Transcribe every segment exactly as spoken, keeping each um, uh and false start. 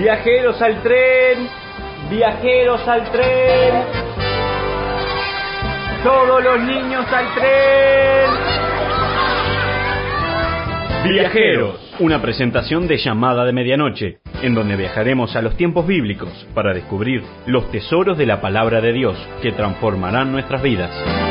Viajeros al tren, viajeros al tren. Todos los niños al tren. Viajeros, una presentación de Llamada de Medianoche, en donde viajaremos a los tiempos bíblicos para descubrir los tesoros de la palabra de Dios que transformarán nuestras vidas.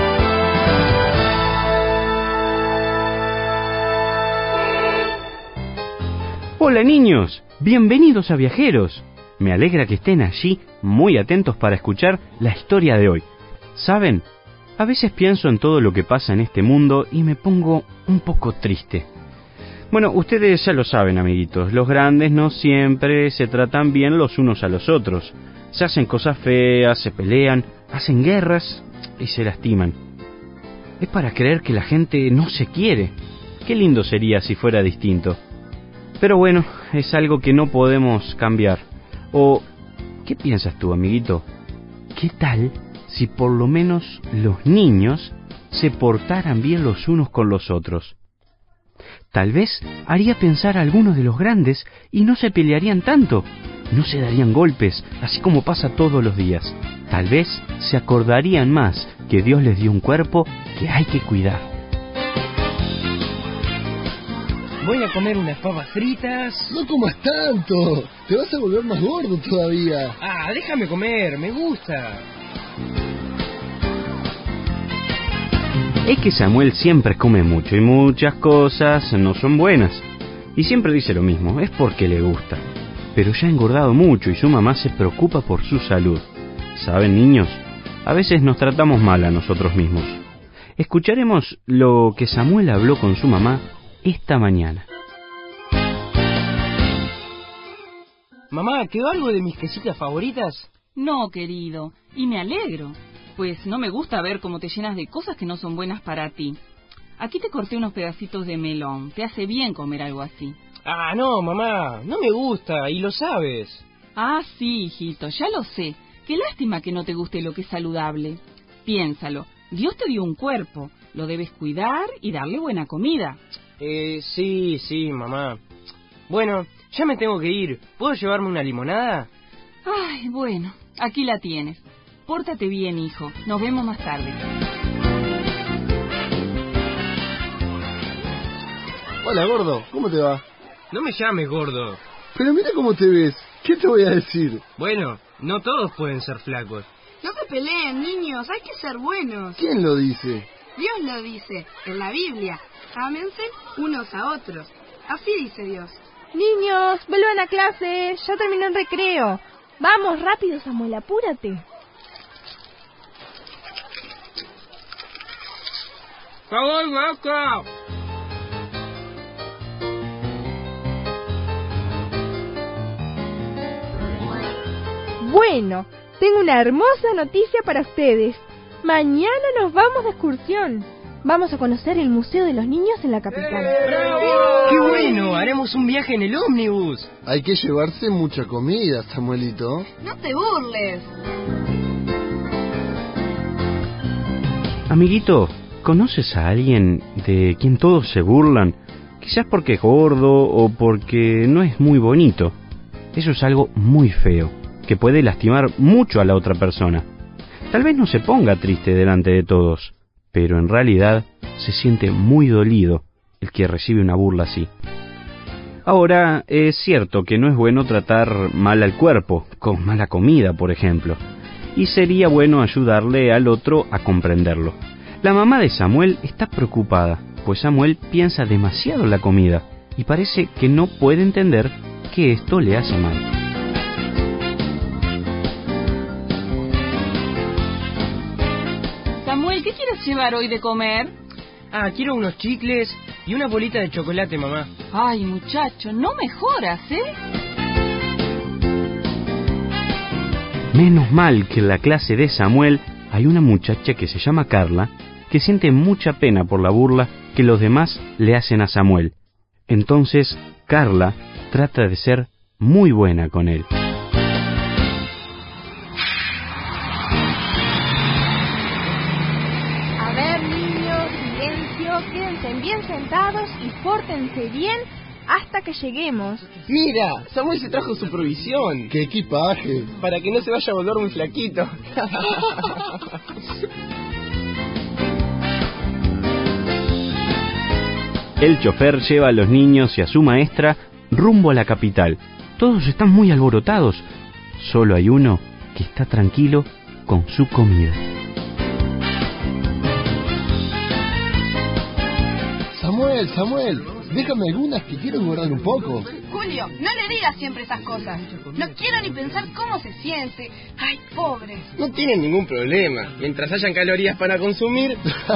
Hola niños, bienvenidos a Viajeros. Me alegra que estén allí muy atentos para escuchar la historia de hoy. ¿Saben? A veces pienso en todo lo que pasa en este mundo y me pongo un poco triste. Bueno, ustedes ya lo saben, amiguitos, los grandes no siempre se tratan bien los unos a los otros. Se hacen cosas feas, se pelean, hacen guerras y se lastiman. Es para creer que la gente no se quiere. Qué lindo sería si fuera distinto. Pero bueno, es algo que no podemos cambiar. ¿O qué piensas tú, amiguito? ¿Qué tal si por lo menos los niños se portaran bien los unos con los otros? Tal vez haría pensar a algunos de los grandes y no se pelearían tanto. No se darían golpes, así como pasa todos los días. Tal vez se acordarían más que Dios les dio un cuerpo que hay que cuidar. Voy a comer unas papas fritas. No comas tanto, te vas a volver más gordo todavía. Ah, déjame comer, me gusta. Es que Samuel siempre come mucho y muchas cosas no son buenas. Y siempre dice lo mismo, es porque le gusta. Pero ya ha engordado mucho y su mamá se preocupa por su salud. ¿Saben, niños? A veces nos tratamos mal a nosotros mismos. Escucharemos lo que Samuel habló con su mamá esta mañana. Mamá, ¿quedó algo de mis quesitas favoritas? No, querido, y me alegro, pues no me gusta ver cómo te llenas de cosas que no son buenas para ti. Aquí te corté unos pedacitos de melón, te hace bien comer algo así. Ah, no, mamá, no me gusta, y lo sabes. Ah, sí, hijito, ya lo sé. Qué lástima que no te guste lo que es saludable. Piénsalo, Dios te dio un cuerpo, lo debes cuidar y darle buena comida. Eh, sí, sí, mamá. Bueno, ya me tengo que ir. ¿Puedo llevarme una limonada? Ay, bueno, aquí la tienes. Pórtate bien, hijo. Nos vemos más tarde. Hola, gordo, ¿cómo te va? No me llames gordo. Pero mira cómo te ves. ¿Qué te voy a decir? Bueno, no todos pueden ser flacos. No se peleen, niños. Hay que ser buenos. ¿Quién lo dice? Dios lo dice en la Biblia. Ámense unos a otros. Así dice Dios. Niños, vuelvan a clase. Ya terminó el recreo. Vamos, rápido, Samuel, apúrate. ¡Voy, vaca! Bueno, tengo una hermosa noticia para ustedes. Mañana nos vamos de excursión. Vamos a conocer el Museo de los Niños en la capital. ¡Bravo! ¡Qué bueno! Haremos un viaje en el ómnibus. Hay que llevarse mucha comida, Samuelito. No te burles. Amiguito, ¿conoces a alguien de quien todos se burlan? Quizás porque es gordo o porque no es muy bonito. Eso es algo muy feo, que puede lastimar mucho a la otra persona. Tal vez no se ponga triste delante de todos, pero en realidad se siente muy dolido el que recibe una burla así. Ahora, es cierto que no es bueno tratar mal al cuerpo, con mala comida, por ejemplo, y sería bueno ayudarle al otro a comprenderlo. La mamá de Samuel está preocupada, pues Samuel piensa demasiado en la comida y parece que no puede entender que esto le hace mal. Samuel, ¿qué quieres llevar hoy de comer? Ah, quiero unos chicles y una bolita de chocolate, mamá. Ay, muchacho, no mejoras, ¿eh? Menos mal que en la clase de Samuel hay una muchacha que se llama Carla, que siente mucha pena por la burla que los demás le hacen a Samuel. Entonces, Carla trata de ser muy buena con él. A ver, niños, silencio, quédense bien sentados y pórtense bien hasta que lleguemos. Mira, Samuel se trajo su provisión. ¡Qué equipaje! Para que no se vaya a volver muy flaquito. El chofer lleva a los niños y a su maestra rumbo a la capital. Todos están muy alborotados. Solo hay uno que está tranquilo con su comida. Samuel, Samuel, déjame algunas que quiero guardar un poco. Julio, no le digas siempre esas cosas. No quiero ni pensar cómo se siente. Ay, pobre. No tienen ningún problema. Mientras hayan calorías para consumir.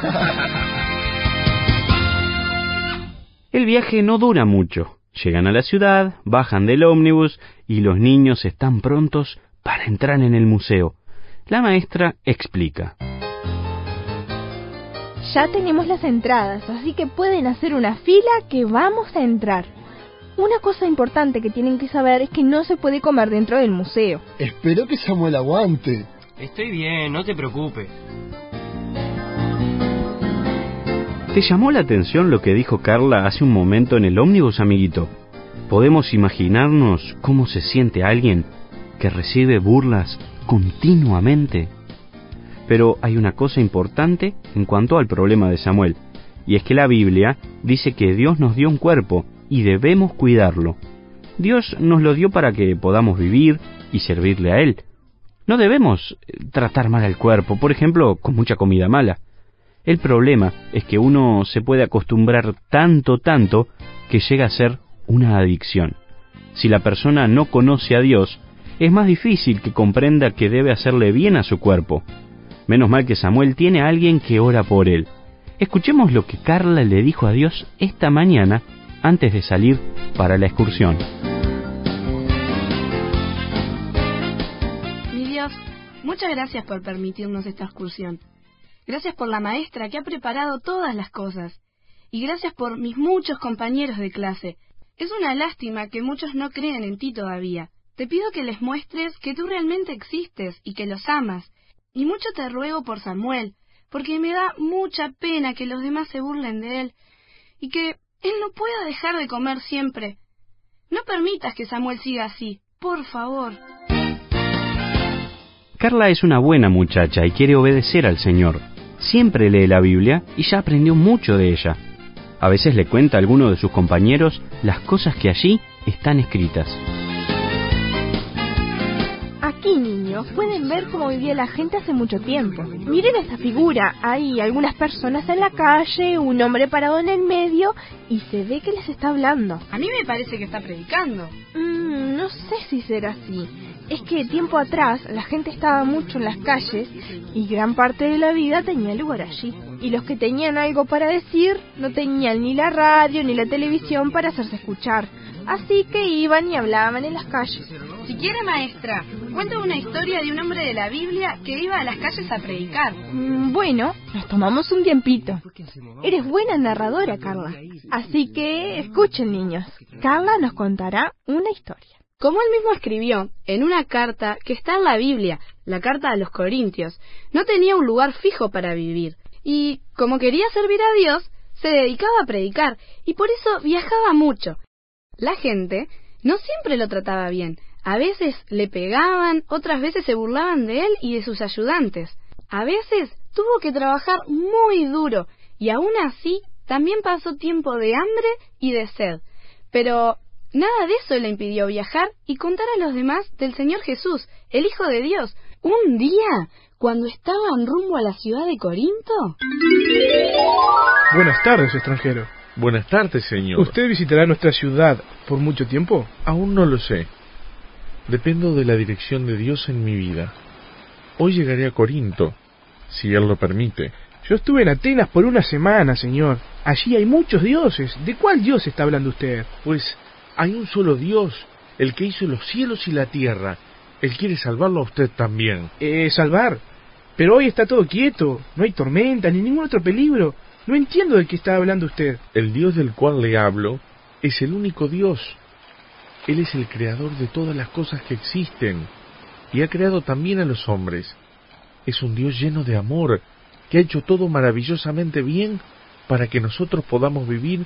El viaje no dura mucho. Llegan a la ciudad, bajan del ómnibus y los niños están prontos para entrar en el museo. La maestra explica. Ya tenemos las entradas, así que pueden hacer una fila que vamos a entrar. Una cosa importante que tienen que saber es que no se puede comer dentro del museo. Espero que Samuel aguante. Estoy bien, no te preocupes. ¿Te llamó la atención lo que dijo Carla hace un momento en el ómnibus, amiguito? ¿Podemos imaginarnos cómo se siente alguien que recibe burlas continuamente? Pero hay una cosa importante en cuanto al problema de Samuel, y es que la Biblia dice que Dios nos dio un cuerpo y debemos cuidarlo. Dios nos lo dio para que podamos vivir y servirle a Él. No debemos tratar mal al cuerpo, por ejemplo, con mucha comida mala. El problema es que uno se puede acostumbrar tanto, tanto, que llega a ser una adicción. Si la persona no conoce a Dios, es más difícil que comprenda que debe hacerle bien a su cuerpo. Menos mal que Samuel tiene a alguien que ora por él. Escuchemos lo que Carla le dijo a Dios esta mañana antes de salir para la excursión. Mi Dios, muchas gracias por permitirnos esta excursión. Gracias por la maestra que ha preparado todas las cosas. Y gracias por mis muchos compañeros de clase. Es una lástima que muchos no creen en ti todavía. Te pido que les muestres que tú realmente existes y que los amas. Y mucho te ruego por Samuel, porque me da mucha pena que los demás se burlen de él y que él no pueda dejar de comer siempre. No permitas que Samuel siga así, por favor. Carla es una buena muchacha y quiere obedecer al Señor. Siempre lee la Biblia y ya aprendió mucho de ella. A veces le cuenta a alguno de sus compañeros las cosas que allí están escritas. Aquí, niños, pueden ver cómo vivía la gente hace mucho tiempo. Miren esta figura. Hay algunas personas en la calle, un hombre parado en el medio y se ve que les está hablando. A mí me parece que está predicando. Mm, no sé si será así. Es que tiempo atrás la gente estaba mucho en las calles y gran parte de la vida tenía lugar allí. Y los que tenían algo para decir no tenían ni la radio ni la televisión para hacerse escuchar. Así que iban y hablaban en las calles. Si quiere, maestra, cuenta una historia de un hombre de la Biblia que iba a las calles a predicar. Mm, bueno, nos tomamos un tiempito. Eres buena narradora, Carla. Así que escuchen, niños. Carla nos contará una historia. Como él mismo escribió en una carta que está en la Biblia, la carta a los Corintios, no tenía un lugar fijo para vivir. Y como quería servir a Dios, se dedicaba a predicar y por eso viajaba mucho. La gente no siempre lo trataba bien. A veces le pegaban, otras veces se burlaban de él y de sus ayudantes. A veces tuvo que trabajar muy duro y aún así también pasó tiempo de hambre y de sed. Pero nada de eso le impidió viajar y contar a los demás del Señor Jesús, el Hijo de Dios. Un día, cuando estaban rumbo a la ciudad de Corinto... Buenas tardes, extranjero. Buenas tardes, señor. ¿Usted visitará nuestra ciudad por mucho tiempo? Aún no lo sé. Dependo de la dirección de Dios en mi vida. Hoy llegaré a Corinto, si Él lo permite. Yo estuve en Atenas por una semana, señor. Allí hay muchos dioses. ¿De cuál Dios está hablando usted? Pues hay un solo Dios, el que hizo los cielos y la tierra. Él quiere salvarlo a usted también. Eh, salvar. Pero hoy está todo quieto. No hay tormenta ni ningún otro peligro. No entiendo de qué está hablando usted. El Dios del cual le hablo es el único Dios. Él es el creador de todas las cosas que existen y ha creado también a los hombres. Es un Dios lleno de amor que ha hecho todo maravillosamente bien para que nosotros podamos vivir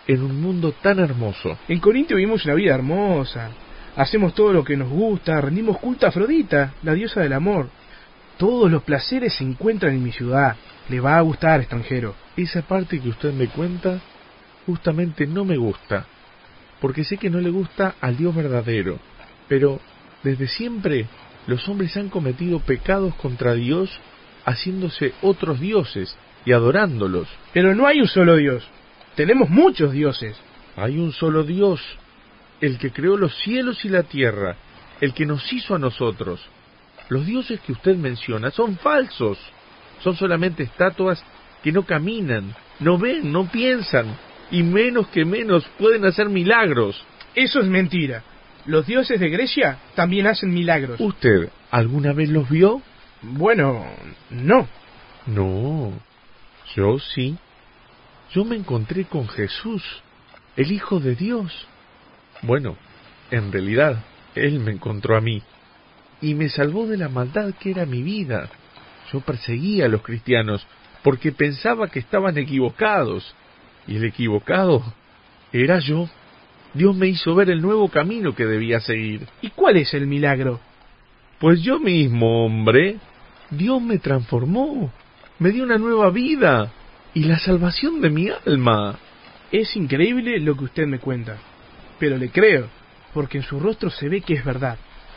en un mundo tan hermoso. En Corintio vivimos una vida hermosa. Hacemos todo lo que nos gusta, rendimos culto a Afrodita, la diosa del amor. Todos los placeres se encuentran en mi ciudad. Le va a gustar, extranjero. Esa parte que usted me cuenta, justamente no me gusta, porque sé que no le gusta al Dios verdadero. Pero, desde siempre, los hombres han cometido pecados contra Dios, haciéndose otros dioses y adorándolos. Pero no hay un solo Dios. Tenemos muchos dioses. Hay un solo Dios, el que creó los cielos y la tierra, el que nos hizo a nosotros. Los dioses que usted menciona son falsos. Son solamente estatuas que no caminan, no ven, no piensan, y menos que menos pueden hacer milagros. Eso es mentira. Los dioses de Grecia también hacen milagros. ¿Usted alguna vez los vio? Bueno, no. No, yo sí. Yo me encontré con Jesús, el Hijo de Dios. Bueno, en realidad, Él me encontró a mí y me salvó de la maldad que era mi vida. Yo perseguía a los cristianos porque pensaba que estaban equivocados, y el equivocado era yo. Dios me hizo ver el nuevo camino que debía seguir. ¿Y cuál es el milagro? Pues yo mismo, hombre. Dios me transformó, me dio una nueva vida y la salvación de mi alma. Es increíble lo que usted me cuenta, pero le creo, porque en su rostro se ve que es verdad.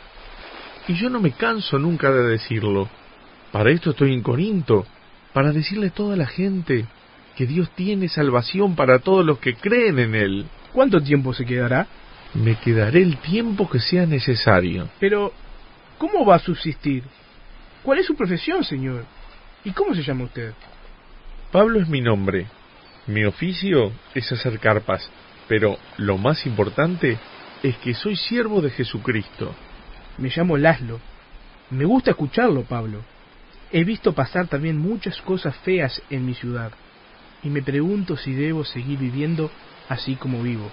Y yo no me canso nunca de decirlo. Para esto estoy en Corinto, para decirle a toda la gente que Dios tiene salvación para todos los que creen en Él. ¿Cuánto tiempo se quedará? Me quedaré el tiempo que sea necesario. Pero, ¿cómo va a subsistir? ¿Cuál es su profesión, señor? ¿Y cómo se llama usted? Pablo es mi nombre. Mi oficio es hacer carpas, pero lo más importante es que soy siervo de Jesucristo. Me llamo Laszlo. Me gusta escucharlo, Pablo. He visto pasar también muchas cosas feas en mi ciudad, y me pregunto si debo seguir viviendo así como vivo.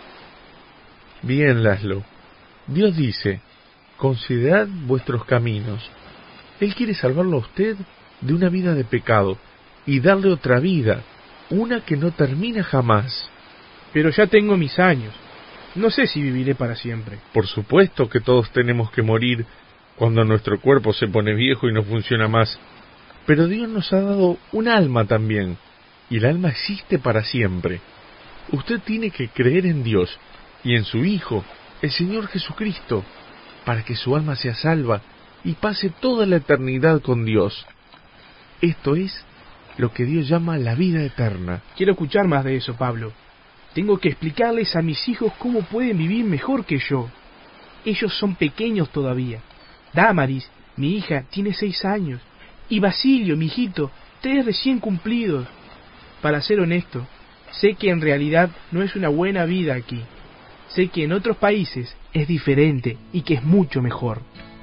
Bien, Laszlo. Dios dice, considerad vuestros caminos. Él quiere salvarlo a usted de una vida de pecado y darle otra vida, una que no termina jamás. Pero ya tengo mis años. No sé si viviré para siempre. Por supuesto que todos tenemos que morir cuando nuestro cuerpo se pone viejo y no funciona más. Pero Dios nos ha dado un alma también, y el alma existe para siempre. Usted tiene que creer en Dios y en su Hijo, el Señor Jesucristo, para que su alma sea salva y pase toda la eternidad con Dios. Esto es lo que Dios llama la vida eterna. Quiero escuchar más de eso, Pablo. Tengo que explicarles a mis hijos cómo pueden vivir mejor que yo. Ellos son pequeños todavía. Damaris, mi hija, tiene seis años. Y Basilio, mi hijito, tres recién cumplidos. Para ser honesto, sé que en realidad no es una buena vida aquí. Sé que en otros países es diferente y que es mucho mejor.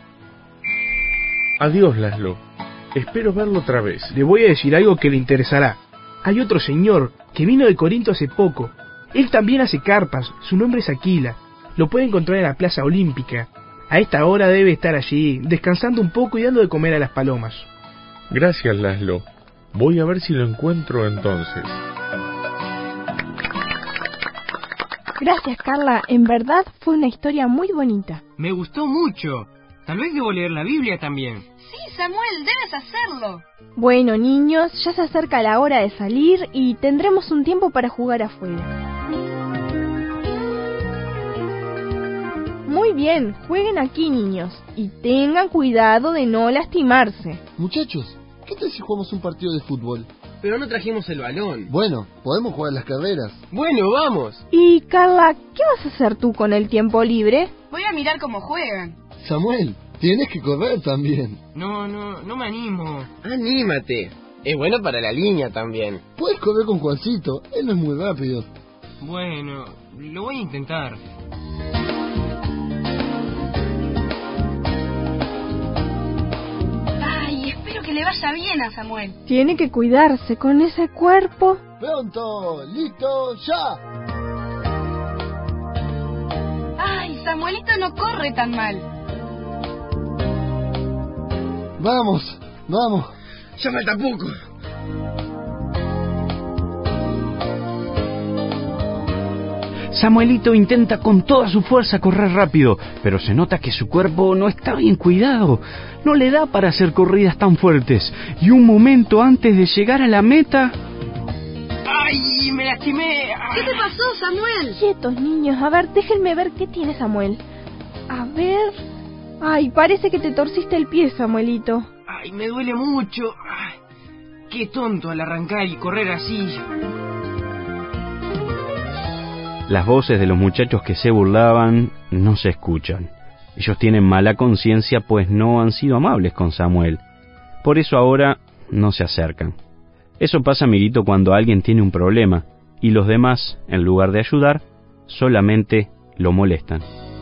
Adiós, Laszlo. Espero verlo otra vez. Le voy a decir algo que le interesará. Hay otro señor que vino de Corinto hace poco. Él también hace carpas. Su nombre es Aquila. Lo puede encontrar en la Plaza Olímpica. A esta hora debe estar allí, descansando un poco y dando de comer a las palomas. Gracias, Laszlo. Voy a ver si lo encuentro entonces. Gracias, Carla. En verdad fue una historia muy bonita. Me gustó mucho. Tal vez debo leer la Biblia también. Sí, Samuel, debes hacerlo. Bueno, niños, ya se acerca la hora de salir y tendremos un tiempo para jugar afuera. Muy bien, jueguen aquí, niños, y tengan cuidado de no lastimarse. Muchachos, ¿qué tal si jugamos un partido de fútbol? Pero no trajimos el balón. Bueno, podemos jugar las carreras. Bueno, vamos. Y, Carla, ¿qué vas a hacer tú con el tiempo libre? Voy a mirar cómo juegan. Samuel, tienes que correr también. No, no, no me animo. Anímate. Es bueno para la línea también. Puedes correr con Juancito, él no es muy rápido. Bueno, lo voy a intentar. Ay, espero que le vaya bien a Samuel. Tiene que cuidarse con ese cuerpo. Pronto, listo, ya. Ay, Samuelito no corre tan mal. Vamos, vamos. Ya falta poco. Samuelito intenta con toda su fuerza correr rápido, pero se nota que su cuerpo no está bien cuidado. No le da para hacer corridas tan fuertes. Y un momento antes de llegar a la meta... ¡Ay, me lastimé! ¿Qué te pasó, Samuel? Quietos, niños. A ver, déjenme ver qué tiene Samuel. A ver... Ay, parece que te torciste el pie, Samuelito. ¡Ay, me duele mucho! Ay, ¡qué tonto al arrancar y correr así! Las voces de los muchachos que se burlaban no se escuchan. Ellos tienen mala conciencia pues no han sido amables con Samuel. Por eso ahora no se acercan. Eso pasa, amiguito, cuando alguien tiene un problema y los demás, en lugar de ayudar, solamente lo molestan.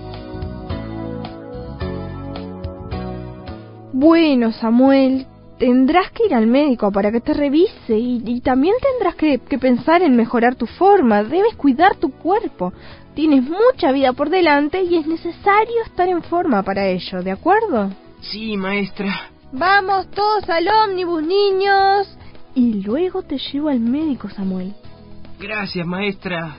Bueno, Samuel, tendrás que ir al médico para que te revise y, y también tendrás que, que pensar en mejorar tu forma. Debes cuidar tu cuerpo. Tienes mucha vida por delante y es necesario estar en forma para ello, ¿de acuerdo? Sí, maestra. Vamos todos al ómnibus, niños. Y luego te llevo al médico, Samuel. Gracias, maestra.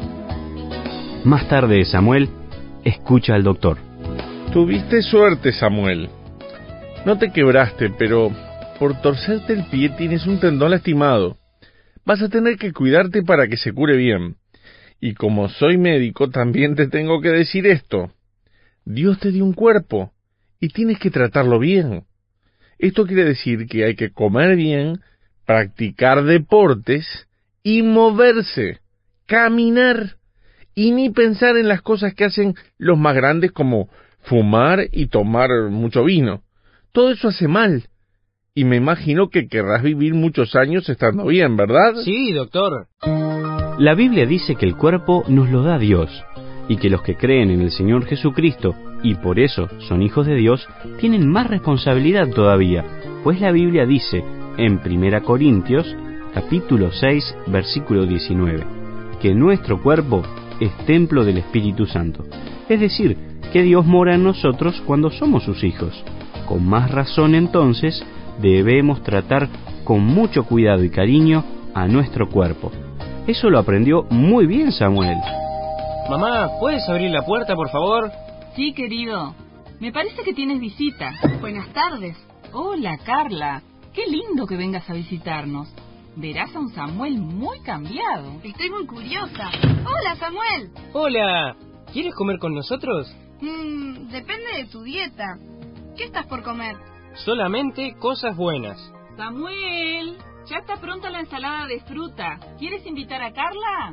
Más tarde, Samuel escucha al doctor. Tuviste suerte, Samuel. No te quebraste, pero por torcerte el pie tienes un tendón lastimado. Vas a tener que cuidarte para que se cure bien. Y como soy médico, también te tengo que decir esto. Dios te dio un cuerpo y tienes que tratarlo bien. Esto quiere decir que hay que comer bien, practicar deportes y moverse, caminar, y ni pensar en las cosas que hacen los más grandes como fumar y tomar mucho vino. Todo eso hace mal. Y me imagino que querrás vivir muchos años estando bien, ¿verdad? Sí, doctor. La Biblia dice que el cuerpo nos lo da Dios, y que los que creen en el Señor Jesucristo, y por eso son hijos de Dios, tienen más responsabilidad todavía, pues la Biblia dice, en Primera Corintios, capítulo seis, versículo diecinueve, que nuestro cuerpo es templo del Espíritu Santo. Es decir, que Dios mora en nosotros cuando somos sus hijos. Con más razón, entonces, debemos tratar con mucho cuidado y cariño a nuestro cuerpo. Eso lo aprendió muy bien Samuel. Mamá, ¿puedes abrir la puerta, por favor? Sí, querido. Me parece que tienes visita. Buenas tardes. Hola, Carla. Qué lindo que vengas a visitarnos. Verás a un Samuel muy cambiado. Estoy muy curiosa. Hola, Samuel. Hola. ¿Quieres comer con nosotros? Mm, depende de tu dieta. ¿Qué estás por comer? Solamente cosas buenas. Samuel, ya está pronta la ensalada de fruta. ¿Quieres invitar a Carla?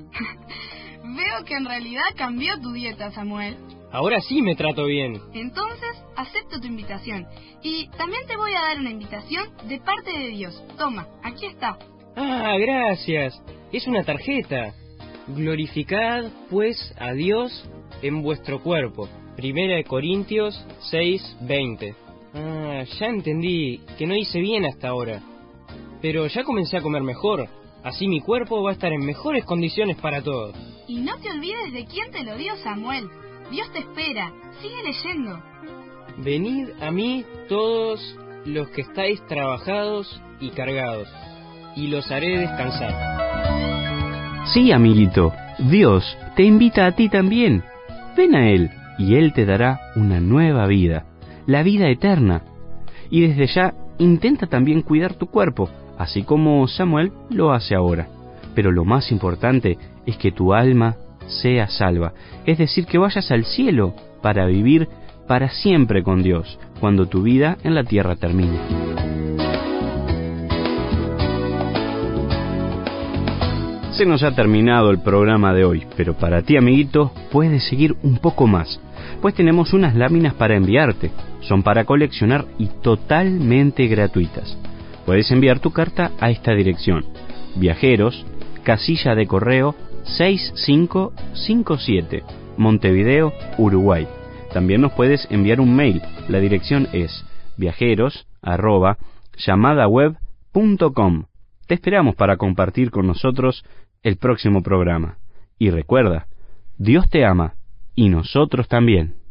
Veo que en realidad cambió tu dieta, Samuel. Ahora sí me trato bien. Entonces, acepto tu invitación. Y también te voy a dar una invitación de parte de Dios. Toma, aquí está. Ah, gracias. Es una tarjeta. Glorificad, pues, a Dios en vuestro cuerpo. Primera de Corintios seis, veinte. Ah, ya entendí que no hice bien hasta ahora. Pero ya comencé a comer mejor. Así mi cuerpo va a estar en mejores condiciones para todo. Y no te olvides de quién te lo dio, Samuel. Dios te espera. Sigue leyendo. Venid a mí todos los que estáis trabajados y cargados, y los haré descansar. Sí, amiguito, Dios te invita a ti también. Ven a Él, y Él te dará una nueva vida, la vida eterna. Y desde ya, intenta también cuidar tu cuerpo, así como Samuel lo hace ahora. Pero lo más importante es que tu alma sea salva, es decir, que vayas al cielo para vivir para siempre con Dios, cuando tu vida en la tierra termine. Se nos ha terminado el programa de hoy, pero para ti, amiguito, puedes seguir un poco más, pues tenemos unas láminas para enviarte. Son para coleccionar y totalmente gratuitas. Puedes enviar tu carta a esta dirección: Viajeros, casilla de correo seis cinco cinco siete, Montevideo, Uruguay. También nos puedes enviar un mail. La dirección es viajeros arroba llamadaweb punto com. Te esperamos para compartir con nosotros el próximo programa. Y recuerda, Dios te ama y nosotros también.